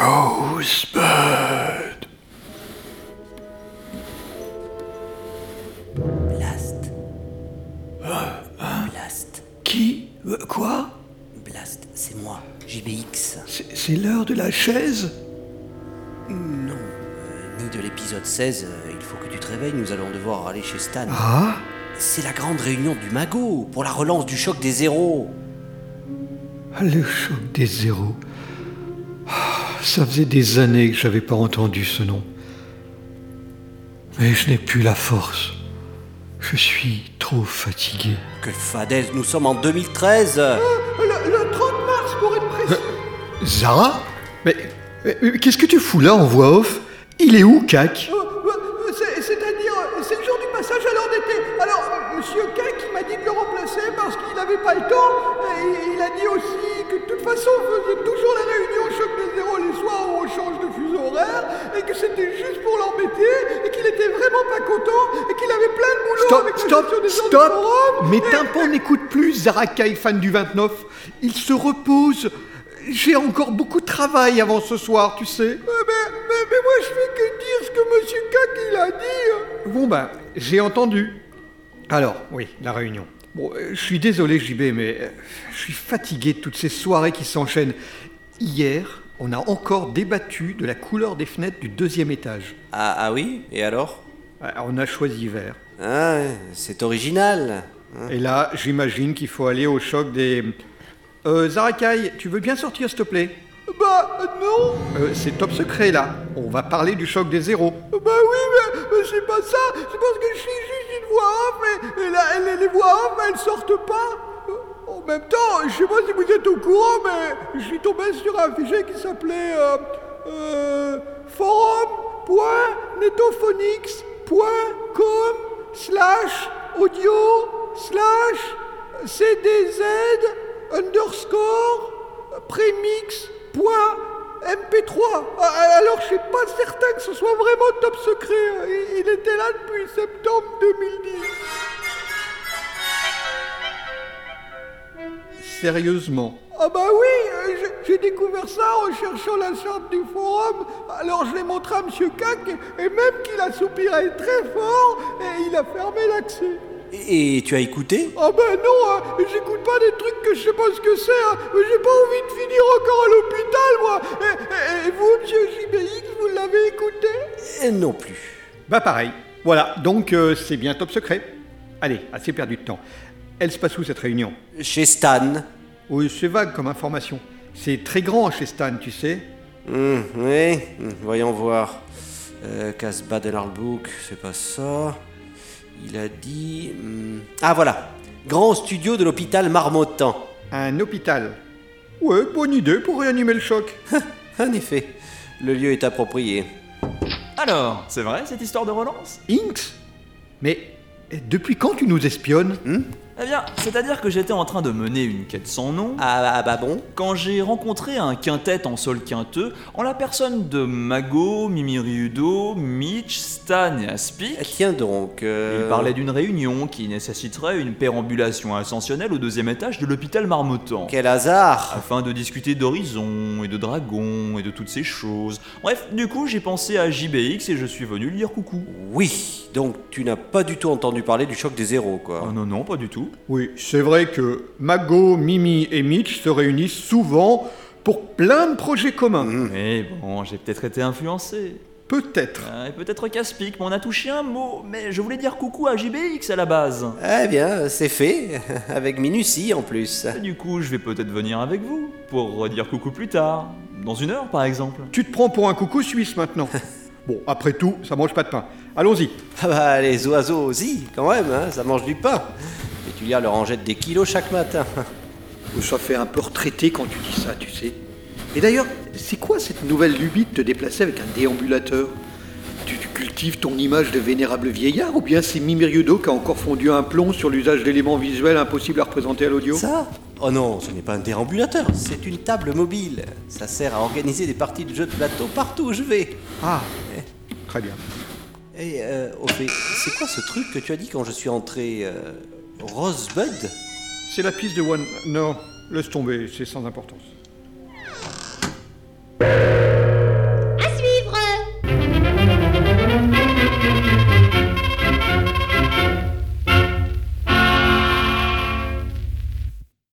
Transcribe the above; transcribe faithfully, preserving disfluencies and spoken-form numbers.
Rosebud. Blast. Ah, hein? Blast. Qui euh, Quoi Blast, c'est moi, J B X. C'est c'est l'heure de la chaise? Non, euh, ni de l'épisode seize, euh, il faut que tu te réveilles, nous allons devoir aller chez Stan. Ah? C'est la grande réunion du Mago, pour la relance du choc des zéros. Le choc des zéros. Ah, ça faisait des années que j'avais pas entendu ce nom. Mais je n'ai plus la force. Je suis trop fatigué. Que fadaise, nous sommes en deux mille treize. Euh, le, le trente mars pour être précis. Euh, Zara? Mais, mais- mais qu'est-ce que tu fous là en voix off? Il est où, Cac? Euh, euh, c'est- C'est-à-dire, euh, c'est le jour du passage à l'heure d'été. Alors, euh, Monsieur K qui m'a dit de le remplacer parce qu'il n'avait pas le temps. Et il a dit aussi que de toute façon, on faisait toujours la réunion au choc des zéros les soirs où on change de fuseau horaire. Et que c'était juste pour l'embêter. Et qu'il était vraiment pas content. Et qu'il avait plein de boulot Stop, avec la stop, gestion des heures stop! du forum. Mes Et- tympans n'écoutent plus Zara Kai, fan du vingt-neuf. Il se repose. J'ai encore beaucoup de travail avant ce soir, tu sais. Euh, mais, mais, mais moi, je fais que dire ce que Monsieur K il a dit. Bon ben, j'ai entendu. Alors, oui, la réunion. Bon, euh, je suis désolé J B, mais euh, je suis fatigué de toutes ces soirées qui s'enchaînent. Hier, on a encore débattu de la couleur des fenêtres du deuxième étage. Ah, ah oui, et alors? Euh, On a choisi vert. Ah, c'est original. Et là, j'imagine qu'il faut aller au choc des... Euh, Zara Kai, tu veux bien sortir s'il te plaît? Bah, non. Euh, c'est top secret là. On va parler du choc des zéros. Bah oui, mais, mais c'est pas ça. C'est parce que je suis juste une voix off, et, et, là, et les voix off, elles sortent pas. Euh, En même temps, je sais pas si vous êtes au courant, mais je suis tombé sur un fichier qui s'appelait euh, euh, forum.netophonics.com slash audio slash cdz underscore premix point M P trois. Alors je suis pas certain que ce soit vraiment top secret. Il, il était là depuis septembre deux mille dix. Sérieusement. Ah bah oui, euh, j'ai- j'ai découvert ça en cherchant la charte du forum. Alors je l'ai montré à Monsieur Cac et, et même qu'il a soupiré très fort et il a fermé l'accès. Et, et tu as écouté? Ah ben non, hein, j'écoute pas des trucs que je sais pas ce que c'est, hein. J'ai pas envie de finir encore à l'hôpital, moi. Et, et- et vous, Monsieur J B X, vous l'avez écouté? Et non plus. Bah pareil. Voilà, donc euh, c'est bien top secret. Allez, assez perdu de temps. Elle se passe où cette réunion? Chez Stan. Oui, c'est vague comme information. C'est très grand chez Stan, tu sais. Hmm, oui, hmm, voyons voir. Euh, Casbah de l'Artbook, c'est pas ça. Il a dit... hmm, Ah voilà, grand studio de l'hôpital Marmottan. Un hôpital. Ouais, bonne idée pour réanimer le choc. En effet, le lieu est approprié. Alors, c'est vrai cette histoire de relance? Inks? Mais eh, depuis quand tu nous espionnes? Hmm Eh bien, c'est-à-dire que j'étais en train de mener une quête sans nom, ah, ah bah bon? quand j'ai rencontré un quintet en sol quinteux, en la personne de Mago, Mimiri Udo, Mitch, Stan et Aspic. Eh, Tiens donc... euh, Il parlait d'une réunion qui nécessiterait une pérambulation ascensionnelle au deuxième étage de l'hôpital Marmottan. Quel hasard! Afin de discuter d'horizon et de dragons et de toutes ces choses. Bref, du coup, j'ai pensé à J B X et je suis venu lui dire coucou. Oui, donc tu n'as pas du tout entendu parler du choc des zéros, quoi. Oh non, non, pas du tout. Oui, c'est vrai que Mago, Mimi et Mitch se réunissent souvent pour plein de projets communs. Mais bon, j'ai peut-être été influencé. Peut-être. Euh, et peut-être qu'Aspic m'en a touché un mot, mais je voulais dire coucou à J B X à la base. Eh bien, c'est fait, avec minutie en plus. Et du coup, je vais peut-être venir avec vous, pour redire coucou plus tard. Dans une heure, par exemple. Tu te prends pour un coucou suisse maintenant. Bon, après tout, ça mange pas de pain. Allons-y. Ah bah les oiseaux aussi, quand même, hein, ça mange du pain. Et tu leur en jettes des kilos chaque matin. Ça fait un peu retraité quand tu dis ça, tu sais. Et d'ailleurs, c'est quoi cette nouvelle lubie de te déplacer avec un déambulateur? tu, tu cultives ton image de vénérable vieillard, ou bien c'est Mimiriudo qui a encore fondu un plomb sur l'usage d'éléments visuels impossibles à représenter à l'audio? Ça? Oh non, ce n'est pas un déambulateur, c'est une table mobile. Ça sert à organiser des parties de jeux de plateau partout où je vais. Ah, très bien. Et euh, au fait, c'est quoi ce truc que tu as dit quand je suis entré euh, Rosebud? C'est la piste de One... Non, laisse tomber, c'est sans importance.